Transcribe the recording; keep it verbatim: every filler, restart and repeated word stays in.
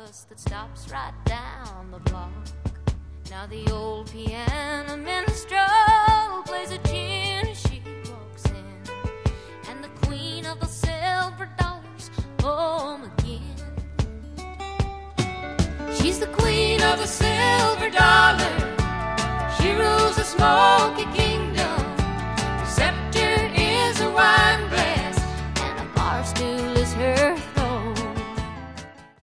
bus that stops right down the block. Now the old piano minstrel plays a tune as she walks in, and the queen of the silver dollars home again. She's the queen of the silver dollar. She rules the smoky kingdom.